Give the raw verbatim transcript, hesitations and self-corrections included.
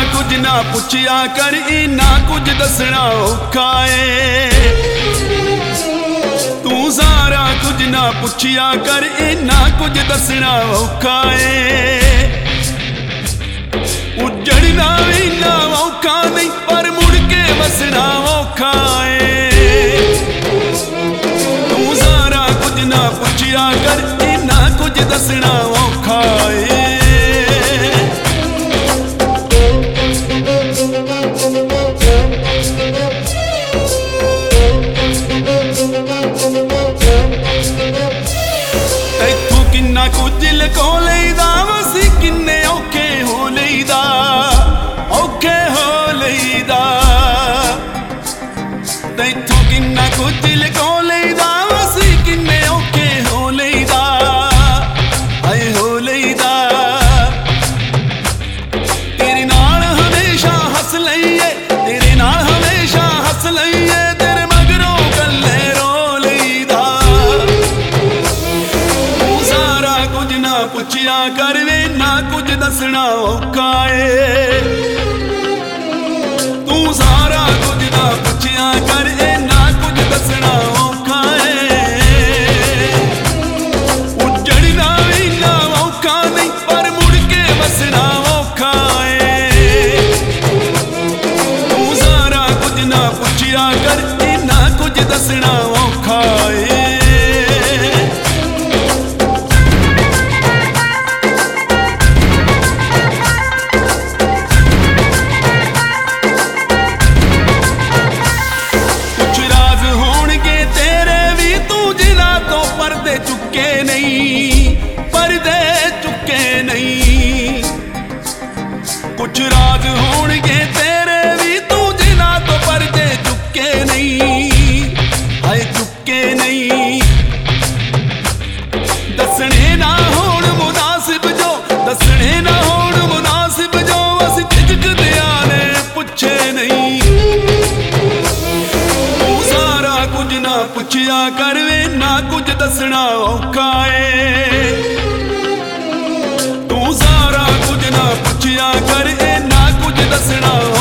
कुछ ना पुछया कर, इना कुछ दसना औखा है। तू सारा कुछ ना पुछया कर, इना कुछ दसना औखा है। उजड़ना इना औखा नहीं, पर मुड़ के बसना औखा है। तू सारा कुछ ना पुछया कर, इना कुछ दसना औखा है। तैथों किन्ना कुछ लको लईदा, वसी किन्ने औखे हो लईदा, औखे हो लईदा। तैथों किन्ना कुछ लको लईदा, वसी किन्ने औखे हो लईदा, हाय हो लईदा। तेरे नाल हमेशा हस लईए, तेरे नाल हमेशा हस लईए, तेरे मगरों गल्ले रो लईदा। तू सारा कुछ ना पुछया कर वे, ना कुछ दसना औखा है। तू सारा कुछ ना पुछया कर, ए ना कुछ दसना औखा है। उजड़ना इना औखा नहीं, पर मुड़ के बसना औखा है। तू सारा कुछ ना पुछया कर, ए ना कुछ दसना औखा है। पर्दे चुके नहीं, पर्दे चुके नहीं। कुछ राज होणगे तेरे भी, तू जिना तो पर्दे चुके नहीं, हाय चुके नहीं। दसने ना होण मुनासिब जो, दसने ना होण मुनासिब जो, अस झिझकदियां ने पुछे नहीं। तू सारा कुछ ना पुछया कर वे, ना कुछ दसना औखा है। तू सारा कुछ ना पुछया कर, ए ना कुछ दसना